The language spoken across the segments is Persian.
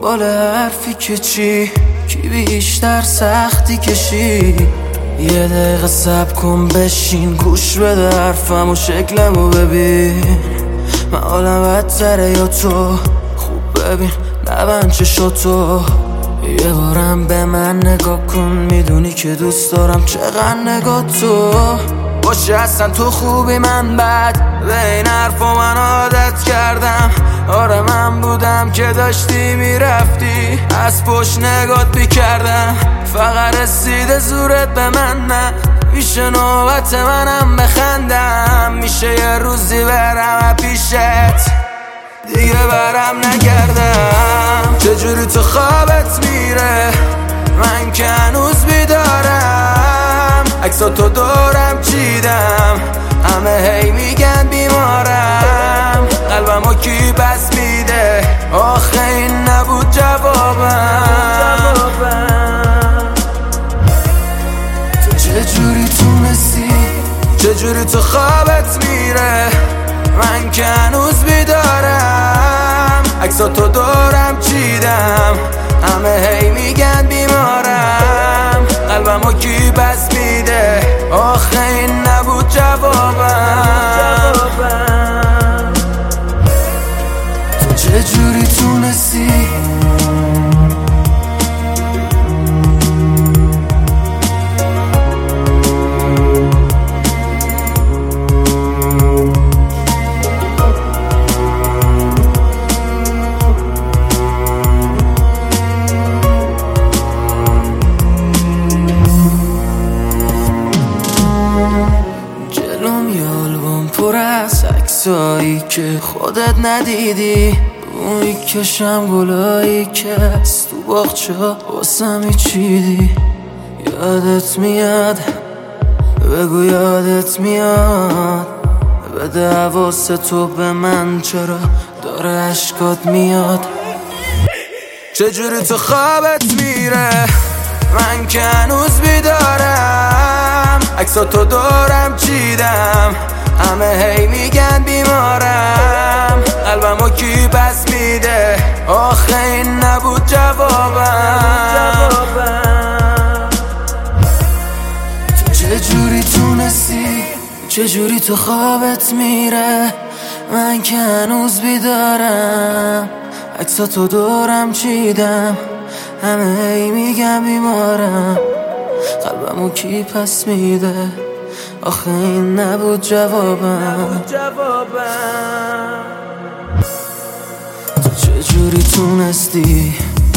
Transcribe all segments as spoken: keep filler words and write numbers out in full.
دنبال حرفی که چی کی بیشتر سختی کشی. یه دقیقه صبر کن بشین گوش بده حرفم و شکلمو ببین. من حالم بدتره یا تو؟ خوب ببین نبند چشاتو. یه بارم به من نگاه کن میدونی که دوست دارم چقدر نگاه تو باشه. اصلا تو خوبی من بد به این حرفا من عادت کردم. آره من بودم که داشتی میرفتی از پشت نگات میکردم. فقط رسیده زورت به من نه میشه نوبت منم بخندم. میشه یه روزی برم پیشت دیگه برم نگردم. چجوری تو خوابت میره من که هنوز بیدارم. عکساتو دورم چیدم همه هی میگن بیمارم. قلبمو کی بس میده آخه این نبود جوابم. تو چجوری تونستی چجوری تو خوابت میره من که هنوز بیدارم. عکساتو دورم چیدم همه هی میگن بیمارم. قلبمو کی بس میده آخه این نبود جوابم. تو چجوری تونستی پر از عکسایی که خودت ندیدی. اون کشم گلایی که از تو باغچه واسم چیدی. یادت میاد بگو یادت میاد بده حواس تو به من چرا داره عشقات میاد. چجوری تو خوابت میره من که هنوز بیدارم. عکساتو دورم چیدم همه هی میگن بیمارم. قلبمو کی پس میده آخه این نبود جوابم. تو چجوری تونستی چجوری تو خوابت میره من که هنوز بیدارم. عکساتو دورم چیدم همه هی میگن بیمارم. قلبمو کی پس میده آخه این نبود جوابم. تو چجوری تونستی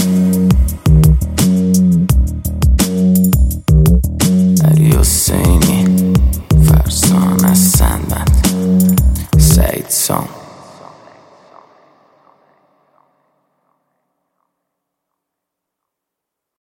علی حسینی فرزانه سندبند سعید سام